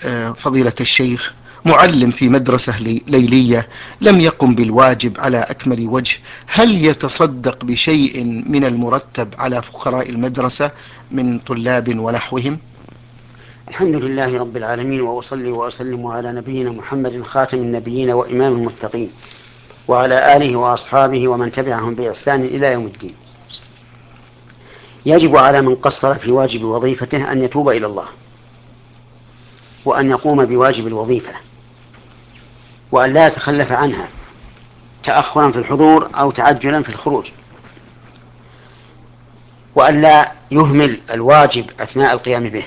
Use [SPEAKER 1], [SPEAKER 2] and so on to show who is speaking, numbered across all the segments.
[SPEAKER 1] فضيلة الشيخ معلم في مدرسة ليلية لم يقم بالواجب على أكمل وجه، هل يتصدق بشيء من المرتب على فقراء المدرسة من طلاب ونحوهم؟
[SPEAKER 2] الحمد لله رب العالمين، وأصلي وأسلم على نبينا محمد خاتم النبيين وإمام المتقين، وعلى آله وأصحابه ومن تبعهم بإحسان إلى يوم الدين. يجب على من قصر في واجب وظيفته أن يتوب إلى الله، وأن يقوم بواجب الوظيفة، وأن لا يتخلف عنها تأخرا في الحضور أو تعجلا في الخروج، وأن لا يهمل الواجب أثناء القيام به.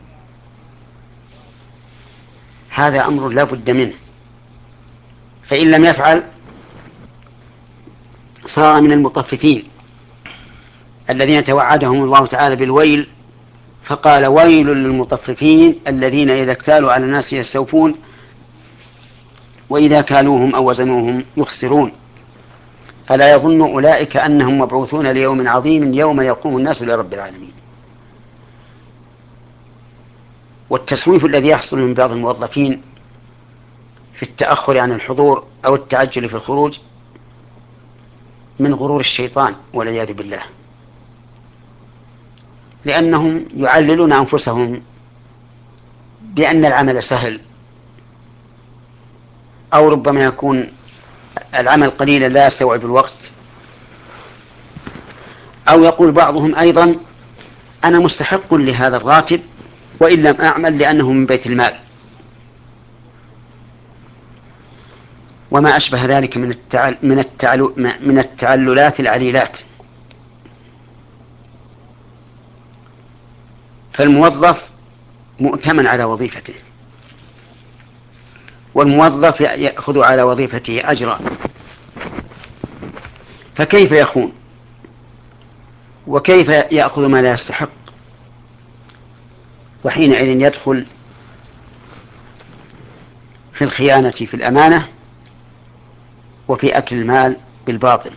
[SPEAKER 2] هذا أمر لا بد منه، فإن لم يفعل صار من المطففين الذين توعدهم الله تعالى بالويل، فقال: ويل للمطففين الذين إذا اكتالوا على الناس يستوفون وإذا كالوهم أو وزنوهم يخسرون، ألا يظن أولئك أنهم مبعوثون ليوم عظيم يوم يقوم الناس لرب العالمين. والتسويف الذي يحصل من بعض الموظفين في التأخر عن الحضور أو التعجل في الخروج من غرور الشيطان والعياذ بالله، لأنهم يعللون أنفسهم بأن العمل سهل، أو ربما يكون العمل قليلا لا يستوعب الوقت، أو يقول بعضهم أيضا: أنا مستحق لهذا الراتب وإن لم أعمل لأنه من بيت المال، وما أشبه ذلك من التعللات العليلات. فالموظف مؤتمن على وظيفته، والموظف يأخذ على وظيفته أجرا، فكيف يخون؟ وكيف يأخذ ما لا يستحق؟ وحينئذ يدخل في الخيانة في الأمانة وفي أكل المال بالباطل.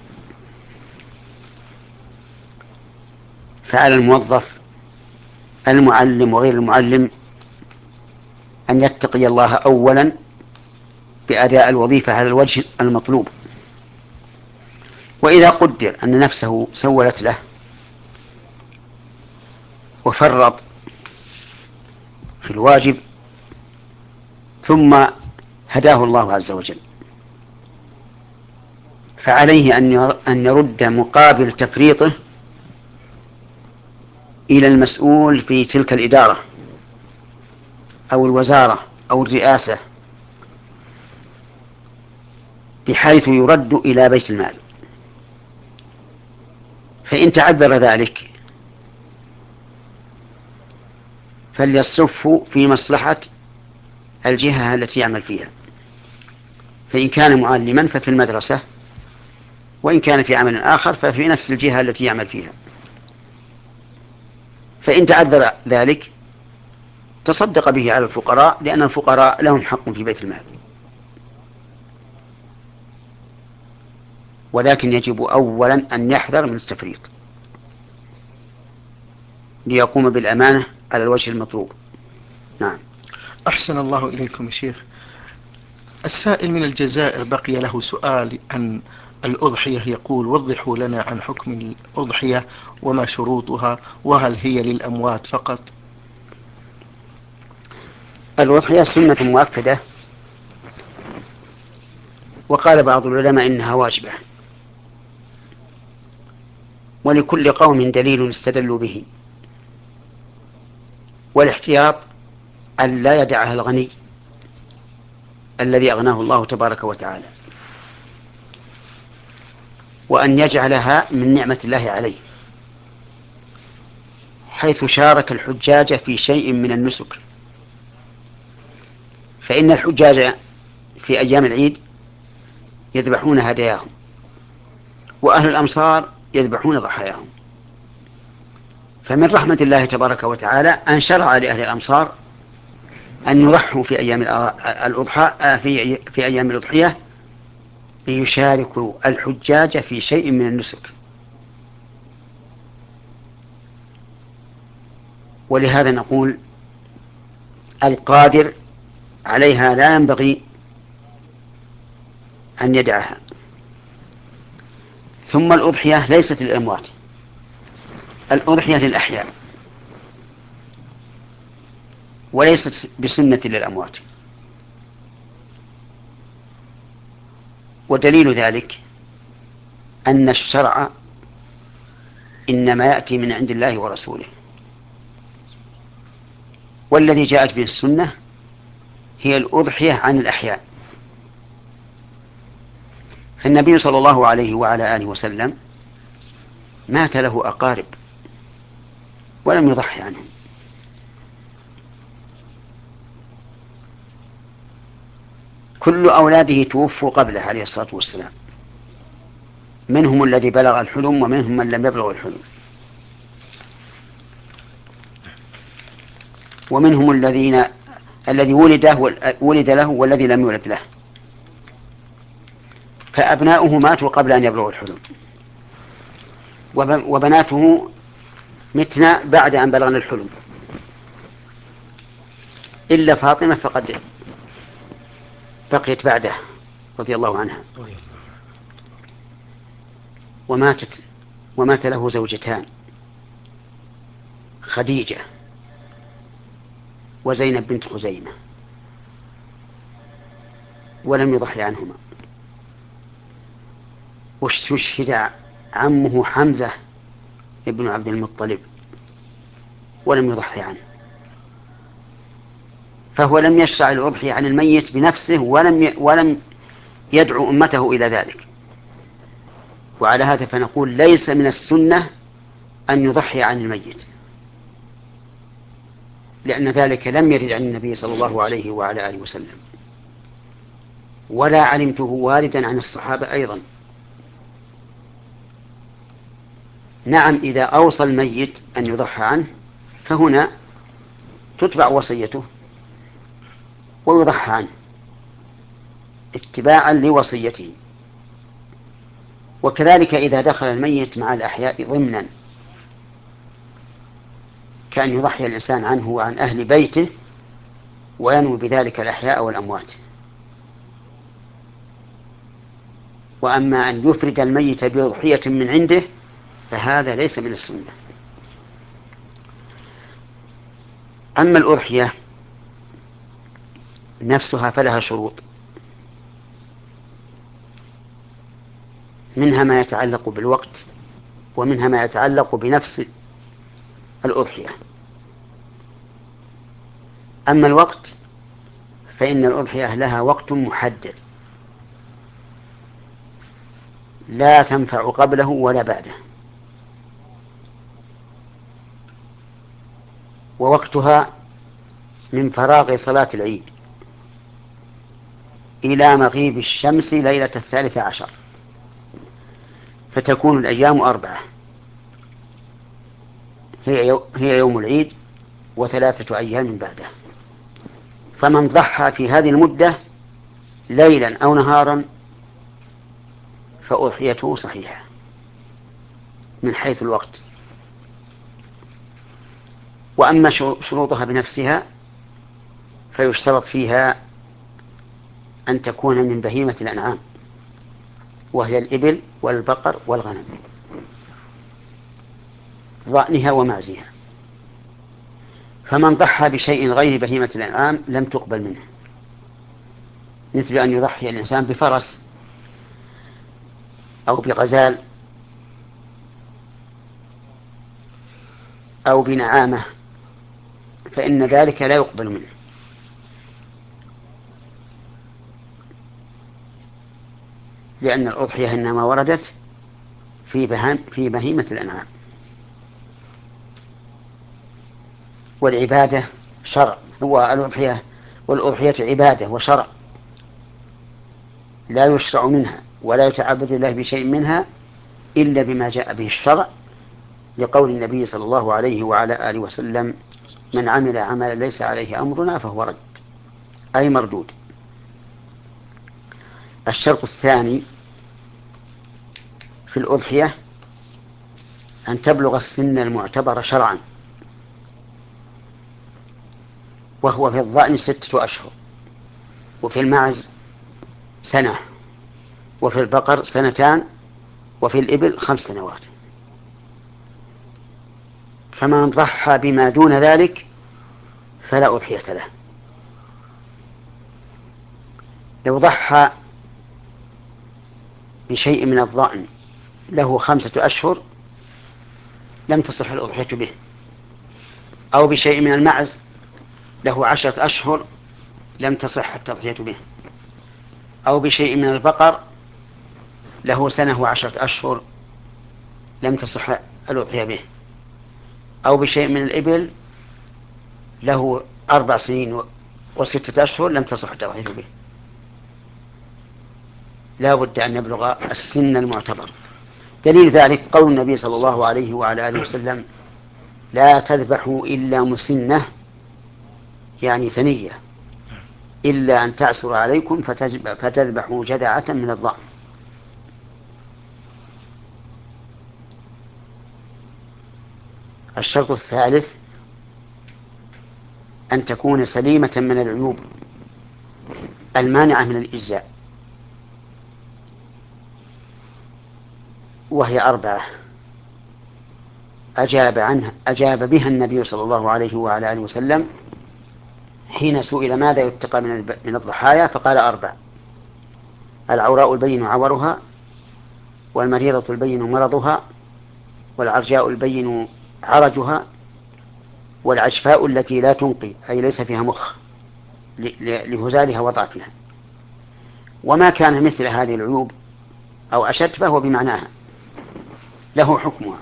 [SPEAKER 2] فعلى الموظف المعلم وغير المعلم أن يتقي الله أولا بأداء الوظيفة على الوجه المطلوب، وإذا قدر أن نفسه سولت له وفرط في الواجب ثم هداه الله عز وجل، فعليه أن يرد مقابل تفريطه إلى المسؤول في تلك الإدارة أو الوزارة أو الرئاسة، بحيث يرد إلى بيت المال. فإن تعذر ذلك فليصرفه في مصلحة الجهة التي يعمل فيها، فإن كان معلما ففي المدرسة، وإن كان في عمل آخر ففي نفس الجهة التي يعمل فيها. فإن تعذر ذلك تصدق به على الفقراء، لأن الفقراء لهم حق في بيت المال. ولكن يجب أولا أن يحذر من التفريط ليقوم بالأمانة على الوجه المطلوب. نعم.
[SPEAKER 1] أحسن الله إليكم يا شيخ. السائل من الجزائر بقي له سؤال عن الأضحية، يقول: وضحوا لنا عن حكم الأضحية وما شروطها، وهل هي للأموات فقط؟
[SPEAKER 2] الأضحية سنة مؤكدة، وقال بعض العلماء إنها واجبة، ولكل قوم دليل استدلوا به. والاحتياط أن لا يدعها الغني الذي أغناه الله تبارك وتعالى، وأن يجعلها من نعمة الله عليه، حيث شارك الحجاج في شيء من النسك. فإن الحجاج في أيام العيد يذبحون هداياهم، وأهل الأمصار يذبحون ضحاياهم. فمن رحمة الله تبارك وتعالى أن شرع لأهل الأمصار أن يضحوا في أيام الأضحى في أيام الأضحية، ليشاركوا الحجاج في شيء من النسك. ولهذا نقول: القادر عليها لا ينبغي أن يدعها. ثم الأضحية ليست للأموات، الأضحية للأحياء، وليست بسنة للأموات. ودليل ذلك أن الشرع إنما يأتي من عند الله ورسوله، والذي جاءت به السنة هي الأضحية عن الأحياء. فالنبي صلى الله عليه وعلى آله وسلم مات له أقارب ولم يضحي عنهم، كل أولاده توفوا قبله عليه الصلاة والسلام، منهم الذي بلغ الحلم ومنهم من لم يبلغ الحلم، ومنهم الذي ولد له والذي لم يولد له، فأبناؤه ماتوا قبل أن يبلغوا الحلم، وبناته متنا بعد أن بلغنا الحلم، إلا فاطمة فقد بقيت بعده رضي الله عنها. ومات له زوجتان، خديجة وزينب بنت خزيمة، ولم يضحي عنهما. واستشهد عمه حمزة ابن عبد المطلب ولم يضحي عنه، فهو لم يشرع الأضحية عن الميت بنفسه ولم يدعو أمته إلى ذلك. وعلى هذا فنقول ليس من السنة أن يضحي عن الميت، لأن ذلك لم يرد عن النبي صلى الله عليه وعلى آله وسلم، ولا علمته واردا عن الصحابة أيضا. نعم، إذا أوصى الميت أن يضحى عنه فهنا تتبع وصيته ويضحى عنه اتباعا لوصيته. وكذلك إذا دخل الميت مع الأحياء ضمنا، كأن يضحي الإنسان عنه وعن أهل بيته وينوي بذلك الأحياء والأموات. وأما أن يفرد الميت بأضحية من عنده فهذا ليس من السنة. أما الأضحية نفسها فلها شروط، منها ما يتعلق بالوقت، ومنها ما يتعلق بنفس الأضحية. أما الوقت فإن الأضحية لها وقت محدد لا تنفع قبله ولا بعده، ووقتها من فراغ صلاة العيد إلى مغيب الشمس ليلة 13، فتكون الأيام 4، هي يوم العيد و3 أيام بعده. فمن ضحى في هذه المدة ليلا أو نهارا فأضحيته صحيحة من حيث الوقت. وأما شروطها بنفسها فيشترط فيها أن تكون من بهيمة الأنعام، وهي الإبل والبقر والغنم، ضأنها ومعزها. فمن ضحى بشيء غير بهيمة الأنعام لم تقبل منه، مثل أن يضحي الإنسان بفرس أو بغزال أو بنعامة، فإن ذلك لا يقبل منه، لأن الأضحية إنما وردت في بهيمة الأنعام. والعبادة شرع، والأضحية عبادة وشرع، لا يشرع منها ولا يتعبد الله بشيء منها إلا بما جاء به الشرع، لقول النبي صلى الله عليه وعلى آله وسلم: من عمل عملا ليس عليه أمرنا فهو رد، أي مردود. الشرط الثاني في الأضحية أن تبلغ السن المعتبر شرعا، وهو في الظأن 6 أشهر، وفي المعز سنة، وفي البقر 2 وفي الإبل 5 سنوات. فمن ضحى بما دون ذلك فلا أضحية له. لو ضحى بشيء من الضأن له 5 أشهر لم تصح الأضحية به، أو بشيء من المعز له 10 أشهر لم تصح التضحية به، أو بشيء من البقر له 1 و10 أشهر لم تصح الأضحية به، أو بشيء من الإبل له 4 سنين و6 أشهر لم تصح التضحية به. لا بد أن يبلغ السن المعتبر. دليل ذلك قول النبي صلى الله عليه وعلى آله وسلم: لا تذبحوا إلا مسنة، يعني ثنية، إلا أن تعسر عليكم فتذبحوا جذعة من الضأن. الشرط الثالث أن تكون سليمة من العيوب المانعة من الإجزاء، وهي 4 أجاب بها النبي صلى الله عليه وعلى آله وسلم حين سئل ماذا يتقى من الضحايا، فقال 4: العوراء البين عورها، والمريضة البين مرضها، والعرجاء البين عرجها، والعجفاء التي لا تنقي أي ليس فيها مخ لهزالها وضعفها. وما كان مثل هذه العيوب أو أشد فهو بمعناها، له حكمها.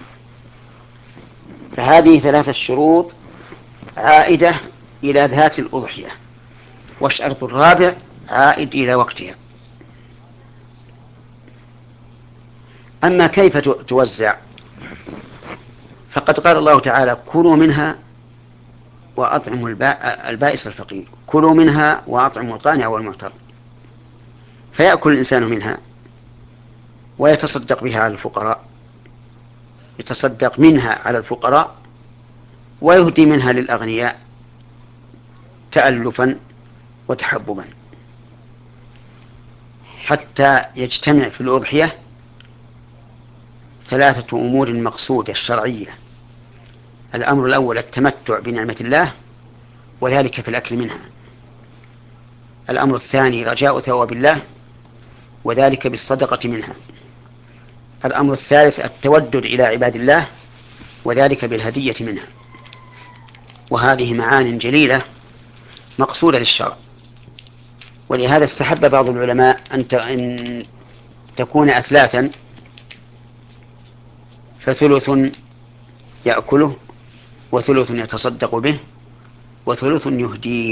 [SPEAKER 2] فهذه 3 شروط عائدة إلى ذات الأضحية، والشرط الرابع عائد إلى وقتها. أما كيف توزع، فقد قال الله تعالى: كلوا منها وأطعموا البائس الفقير، كلوا منها وأطعموا القانع والمعتر. فيأكل الإنسان منها ويتصدق بها على الفقراء، يتصدق منها على الفقراء ويهدي منها للأغنياء تألفا وتحببا، حتى يجتمع في الأضحية 3 أمور مقصودة الشرعية. الأمر الأول التمتع بنعمة الله، وذلك في الأكل منها. الأمر الثاني رجاء ثواب الله، وذلك بالصدقة منها. الأمر الثالث التودد إلى عباد الله، وذلك بالهدية منها. وهذه معان جليلة مقصودة للشرع، ولهذا استحب بعض العلماء أن تكون أثلاثا، فثلث يأكله، وثلث يتصدق به، وثلث يهديه.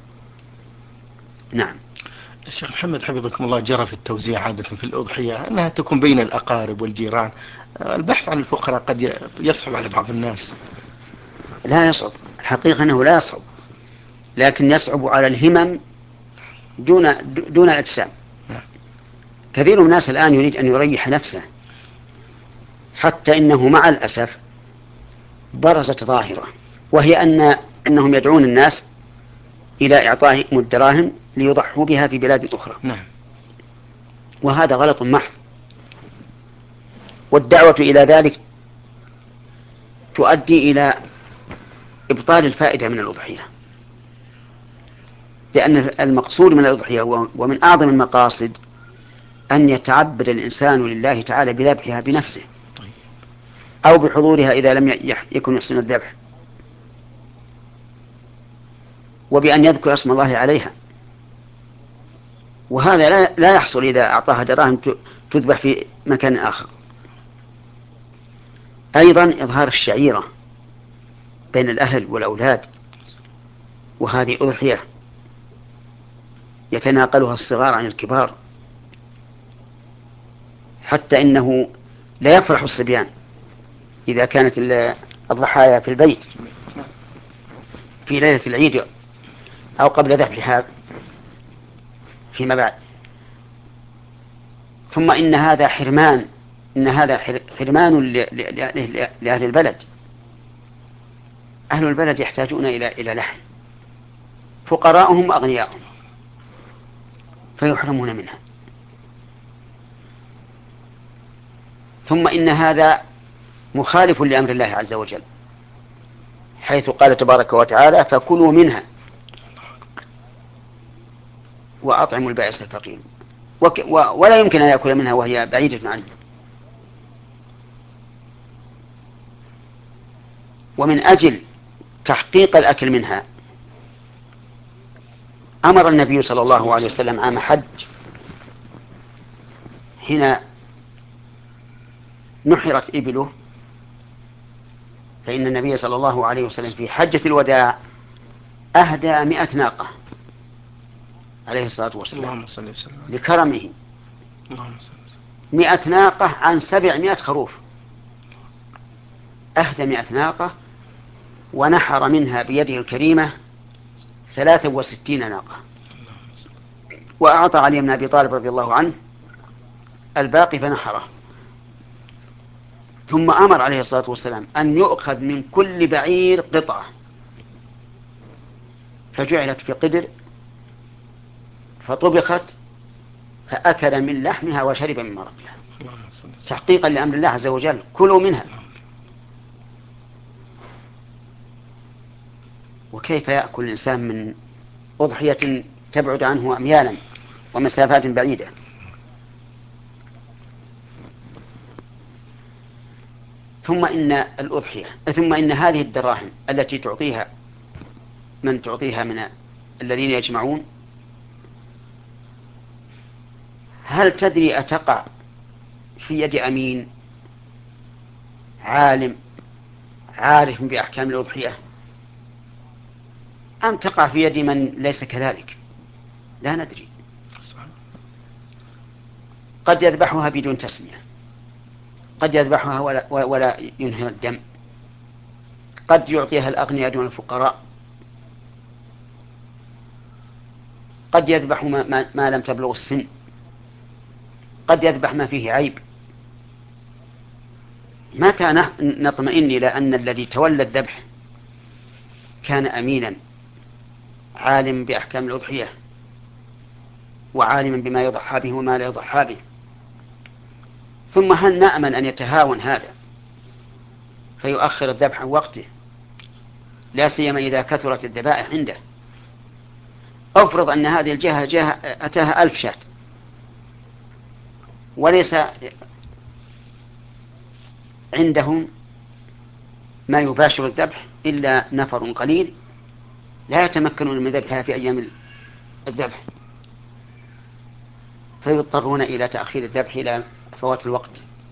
[SPEAKER 2] نعم.
[SPEAKER 1] الشيخ محمد حفظكم الله، جرى في التوزيع عادة في الأضحية أنها تكون بين الأقارب والجيران. البحث عن الفقراء قد يصعب على بعض الناس.
[SPEAKER 2] لا يصعب، الحقيقة أنه لا يصعب، لكن يصعب على الهمم دون الأجسام. كثير من الناس الآن يريد أن يريح نفسه، حتى إنه مع الأسف برزت ظاهرة، وهي أنهم يدعون الناس إلى إعطائهم الدراهم ليضحوا بها في بلاد أخرى.
[SPEAKER 1] نعم.
[SPEAKER 2] وهذا غلط محض، والدعوة إلى ذلك تؤدي إلى إبطال الفائدة من الأضحية، لأن المقصود من الأضحية ومن أعظم المقاصد أن يتعبد الإنسان لله تعالى بذبحها بنفسه أو بحضورها إذا لم يكن يحسن الذبح، وبأن يذكر اسم الله عليها. وهذا لا يحصل إذا أعطاها دراهم تذبح في مكان آخر. أيضا إظهار الشعيرة بين الأهل والأولاد، وهذه أضحية يتناقلها الصغار عن الكبار، حتى إنه لا يفرح الصبيان إذا كانت الضحايا في البيت في ليلة العيد أو قبل ذبحها فيما بعد. ثم إن هذا حرمان لأهل البلد. أهل البلد يحتاجون إلى لحم، فقراءهم وأغنياءهم. فيحرمون منها. ثم إن هذا مخالف لأمر الله عز وجل، حيث قال تبارك وتعالى: فكلوا منها وأطعموا البائس الفقير. ولا يمكن أن يأكل منها وهي بعيدة عنه. ومن أجل تحقيق الأكل منها أمر النبي صلى الله عليه وسلم عام حج، حين نحرت إبله، فإن النبي صلى الله عليه وسلم في حجة الوداع أهدى 100 ناقة عليه الصلاة والسلام لكرمه. 100 ناقة عن 700 خروف، أهدى 100 ناقة ونحر منها بيده الكريمة 63 ناقة، وأعطى علي بن أبي طالب رضي الله عنه الباقي فنحره. ثم أمر عليه الصلاة والسلام أن يؤخذ من كل بعير قطعة، فجعلت في قدر فطبخت فأكل من لحمها وشرب من مرقها، تحقيقا لأمر الله عز وجل: كلوا منها. وكيف يأكل الإنسان من أضحية تبعد عنه أميالا ومسافات بعيدة؟ ثم إن هذه الدراهم التي تعطيها من تعطيها من الذين يجمعون، هل تدري أتقع في يد أمين عالم عارف بأحكام الأضحية، أم تقع في يد من ليس كذلك؟ لا ندري. قد يذبحها بدون تسمية، قد يذبحها ولا ينهر الدم، قد يعطيها الأغنياء دون الفقراء، قد يذبح ما لم تبلغ السن، قد يذبح ما فيه عيب. متى نطمئن إلى أن الذي تولى الذبح كان أمينا عالم بأحكام الأضحية وعالما بما يضحى به وما لا يضحى به؟ ثم هل نأمن أن يتهاون هذا فيؤخر الذبح عن وقته، لا سيما إذا كثرت الذبائح عنده؟ أفرض أن هذه الجهة أتاها 1000 شاة وليس عندهم ما يباشر الذبح إلا نفر قليل لا يتمكنون من ذبحها في أيام الذبح، فيضطرون إلى تأخير الذبح إلى فوات الوقت.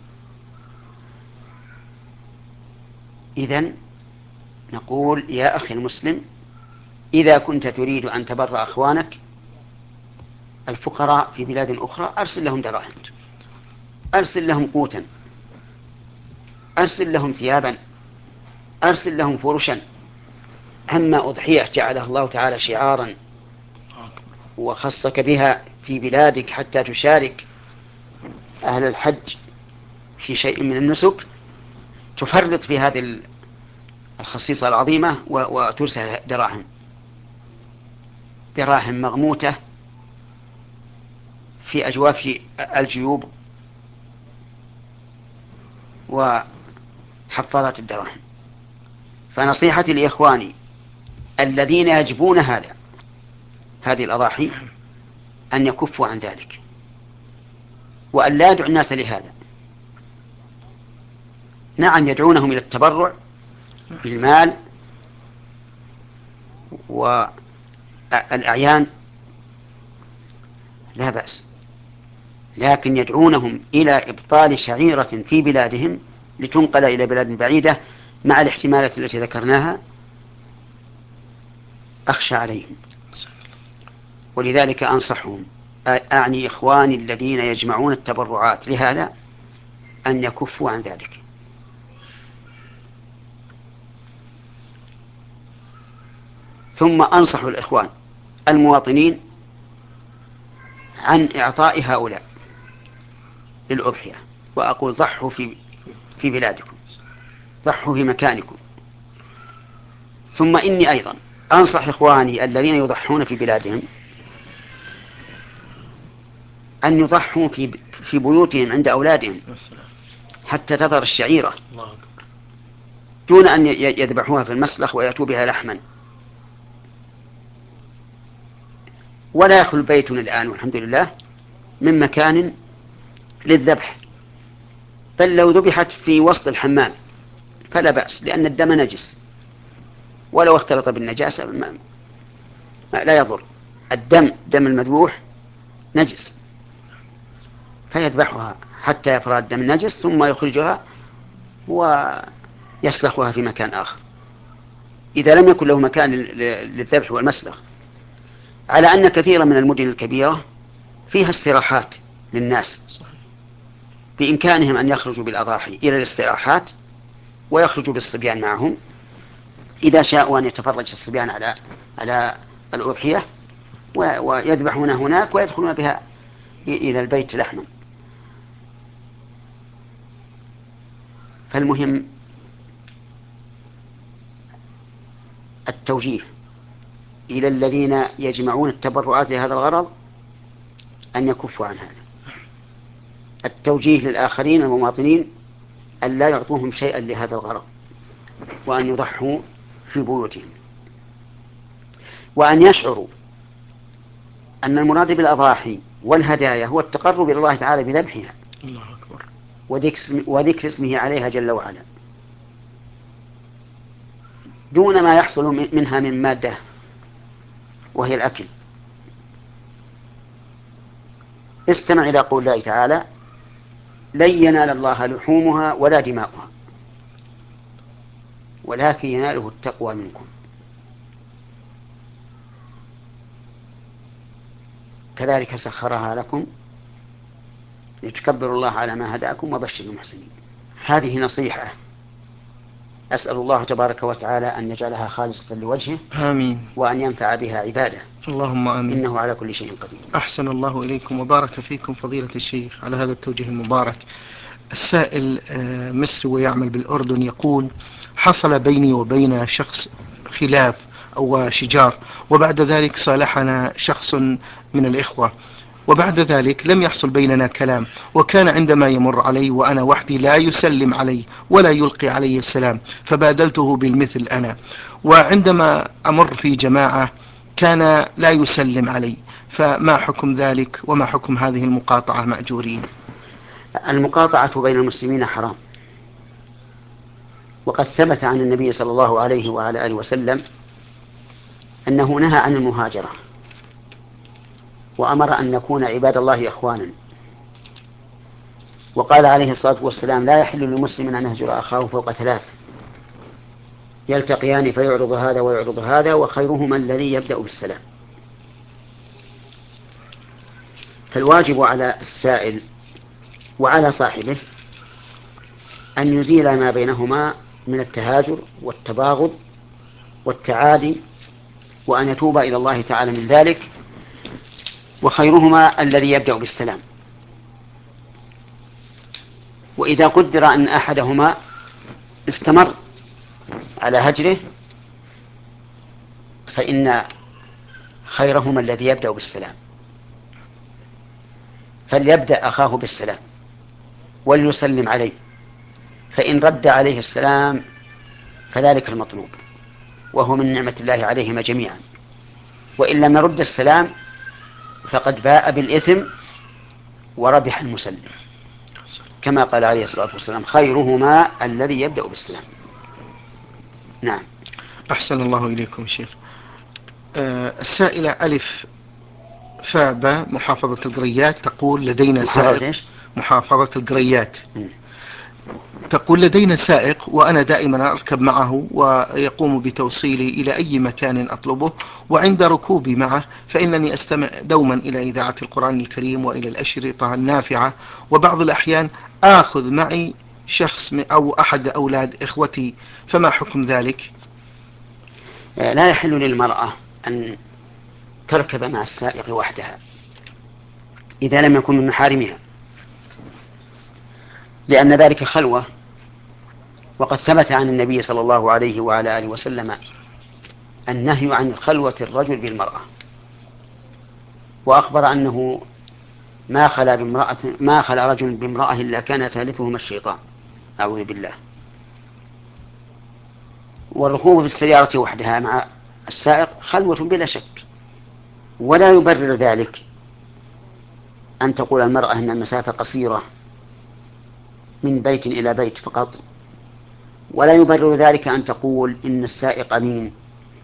[SPEAKER 2] إذن نقول: يا أخي المسلم، إذا كنت تريد أن تبر أخوانك الفقراء في بلاد أخرى أرسل لهم دراهم، أرسل لهم قوتا، أرسل لهم ثيابا، أرسل لهم فرشا. أما أضحية جعلها الله تعالى شعارا وخصك بها في بلادك حتى تشارك أهل الحج في شيء من النسك، تفرط في هذه الخصيصة العظيمة وترسل دراهم مغموتة في أجواف الجيوب وحفاظات الدراهم. فنصيحتي لإخواني الذين يجبون هذه الأضاحي أن يكفوا عن ذلك، وأن لا يدعو الناس لهذا. نعم، يدعونهم إلى التبرع بالمال والأعيان، لا بأس، لكن يدعونهم إلى إبطال شعيرة في بلادهم لتنقل إلى بلاد بعيدة مع الاحتمالات التي ذكرناها، أخشى عليهم. ولذلك أنصحهم، أعني إخواني الذين يجمعون التبرعات لهذا، أن يكفوا عن ذلك. ثم أنصح الإخوان المواطنين عن إعطاء هؤلاء للأضحية، وأقول: ضحوا في بلادكم، ضحوا في مكانكم. ثم إني أيضا أنصح إخواني الذين يضحون في بلادهم أن يضحوا في بيوتهم عند أولادهم حتى تظهر الشعيرة، دون أن يذبحوها في المسلخ ويأتوا بها لحما. ولا يخلو بيت الآن والحمد لله من مكان للذبح، بل لو ذبحت في وسط الحمام فلا بأس، لأن الدم نجس، ولو اختلط بالنجاسة لا يضر. دم المذبوح نجس، فيذبحها حتى يفرغ الدم النجس ثم يخرجها ويسلخها في مكان آخر إذا لم يكن له مكان للذبح والمسلخ. على أن كثيرا من المدن الكبيرة فيها استراحات للناس، بإمكانهم أن يخرجوا بالأضاحي إلى الاستراحات ويخرجوا بالصبيان معهم إذا شاءوا أن يتفرج الصبيان على الأضحية، ويذبحون هناك ويدخلون بها إلى البيت لحما. فالمهم التوجيه إلى الذين يجمعون التبرعات لهذا الغرض أن يكفوا عن هذا. التوجيه للآخرين المواطنين أن لا يعطوهم شيئا لهذا الغرض، وأن يضحوا في بيوتهم، وأن يشعروا أن المراد بالأضاحي والهدايا هو التقرب إلى الله تعالى بذبحها
[SPEAKER 1] الله أكبر
[SPEAKER 2] وذكر اسمه عليها جل وعلا، دون ما يحصل منها من مادة وهي الأكل. استمع إلى قول الله تعالى: لن ينال الله لحومها ولا دماؤها ولكن يناله التقوى منكم. كذلك سخرها لكم لتكبروا الله على ما هداكم وبشر المحسنين. هذه نصيحة أسأل الله تبارك وتعالى أن يجعلها خالصة لوجهه،
[SPEAKER 1] آمين،
[SPEAKER 2] وأن ينفع بها عباده،
[SPEAKER 1] اللهم آمين.
[SPEAKER 2] إنه على كل شيء قدير.
[SPEAKER 1] أحسن الله إليكم وبارك فيكم فضيلة الشيخ على هذا التوجيه المبارك. السائل مصري ويعمل بالأردن يقول: حصل بيني وبين شخص خلاف أو شجار، وبعد ذلك صالحنا شخص من الإخوة، وبعد ذلك لم يحصل بيننا كلام، وكان عندما يمر علي وأنا وحدي لا يسلم علي ولا يلقي علي السلام، فبادلته بالمثل أنا، وعندما أمر في جماعة كان لا يسلم علي، فما حكم ذلك وما حكم هذه المقاطعة مأجورين؟
[SPEAKER 2] المقاطعة بين المسلمين حرام، وقد ثبت عن النبي صلى الله عليه وعلى آله وسلم أنه نهى عن المهاجرة، وأمر أن نكون عباد الله إخوانا، وقال عليه الصلاة والسلام: لا يحل للمسلم أن يهجر أخاه فوق 3، يلتقيان فيعرض هذا ويعرض هذا، وخيرهما الذي يبدأ بالسلام. فالواجب على السائل وعلى صاحبه أن يزيل ما بينهما من التهاجر والتباغض والتعادي، وأن يتوب إلى الله تعالى من ذلك، وخيرهما الذي يبدأ بالسلام. وإذا قدر أن أحدهما استمر على هجره فإن خيرهما الذي يبدأ بالسلام، فليبدأ أخاه بالسلام وليسلم عليه، فإن رد عليه السلام فذلك المطلوب، وهو من نعمة الله عليهما جميعا. وإن لم يرد السلام فقد باء بالإثم وربح المسلم، كما قال عليه الصلاة والسلام: خيرهما الذي يبدأ بالسلام. نعم.
[SPEAKER 1] أحسن الله إليكم شيخ. السائلة ألف فابا محافظة القريات تقول: لدينا سائق. محافظة القريات. تقول: لدينا سائق وأنا دائما أركب معه ويقوم بتوصيلي إلى أي مكان أطلبه، وعند ركوبي معه فإنني أستمع دوما إلى إذاعة القرآن الكريم وإلى الأشرطة النافعة، وبعض الأحيان آخذ معي شخص أو أحد أولاد إخوتي، فما حكم ذلك؟
[SPEAKER 2] لا يحل للمرأة أن تركب مع السائق وحدها إذا لم يكن من محارمها، لأن ذلك خلوة، وقد ثبت عن النبي صلى الله عليه وعلى آله وسلم النهي عن خلوة الرجل بالمرأة، وأخبر أنه ما خلا رجل بامرأة إلا كان ثالثهما الشيطان، أعوذ بالله. والركوب بالسيارة وحدها مع السائق خلوة بلا شك، ولا يبرر ذلك أن تقول المرأة إن المسافة قصيرة من بيت إلى بيت فقط، ولا يبرر ذلك أن تقول إن السائق أمين،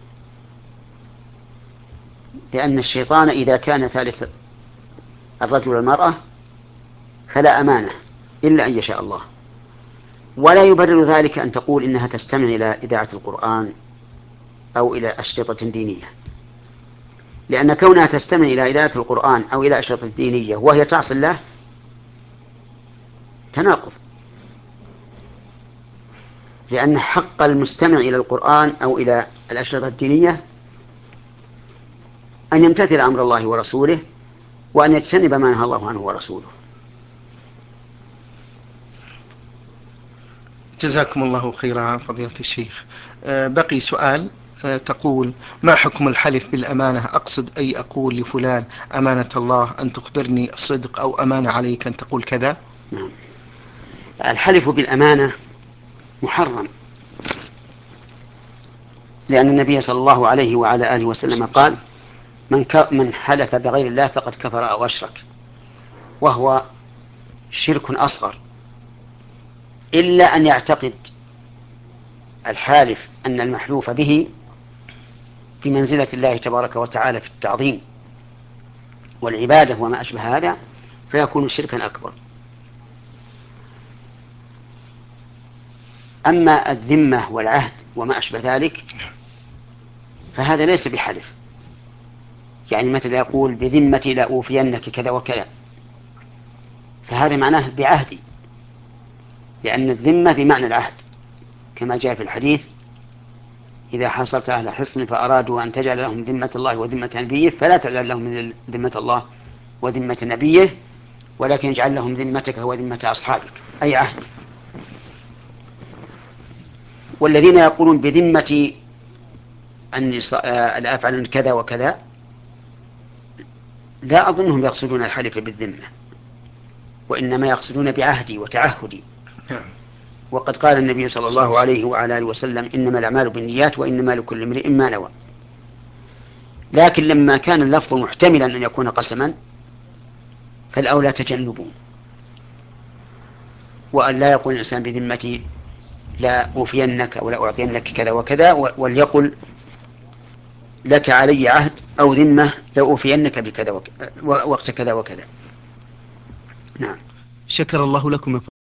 [SPEAKER 2] لأن الشيطان إذا كان ثالث الرجل والمرأة فلا أمانة إلا أن يشاء الله. ولا يبرر ذلك أن تقول إنها تستمع إلى إذاعة القرآن أو إلى أشرطة دينية، لأن كونها تستمع إلى إذاعة القرآن أو إلى أشرطة دينية وهي تعصي الله تناقض، لأن حق المستمع إلى القرآن أو إلى الأشرطة الدينية أن يمتثل أمر الله ورسوله وأن يجتنب ما نهى الله عنه ورسوله.
[SPEAKER 1] جزاكم الله خيرا فضيلة الشيخ. بقي سؤال. تقول: ما حكم الحلف بالأمانة؟ أقصد أي أقول لفلان أمانة الله أن تخبرني الصدق، أو أمانة عليك أن تقول كذا.
[SPEAKER 2] نعم. الحلف بالأمانة محرم، لأن النبي صلى الله عليه وعلى آله وسلم قال: من حلف بغير الله فقد كفر أو أشرك، وهو شرك أصغر، إلا أن يعتقد الحالف أن المحلوف به بمنزلة الله تبارك وتعالى في التعظيم والعبادة وما أشبه هذا، فيكون شركا أكبر. أما الذمة والعهد وما أشبه ذلك فهذا ليس بحلف، يعني مثل يقول: بذمتي لأوفينك كذا وكذا، فهذا معناه بعهدي، لأن الذمة بمعنى العهد، كما جاء في الحديث: إذا حاصرت أهل حصن فأرادوا أن تجعل لهم ذمة الله وذمة نبيه فلا تجعل لهم ذمة الله وذمة نبيه، ولكن اجعل لهم ذمتك وذمة أصحابك، أي عهد. والذين يقولون بذمة أن لا أفعل كذا وكذا، لا أظنهم يقصدون الحلف بالذمة، وإنما يقصدون بعهدي وتعهدي. وقد قال النبي صلى الله عليه وعلى آله وسلم: إنما الأعمال بالنيات وإنما لكل امرئ ما نوى. لكن لما كان اللفظ محتملا أن يكون قسما فالأولى تجنبه، وأن لا يقول الإنسان بذمتي لا أوفينك ولا أعطينك كذا وكذا، وليقل لك علي عهد أو ذمة لا أوفينك بكذا وقت كذا وكذا. نعم.
[SPEAKER 1] شكر الله لكم.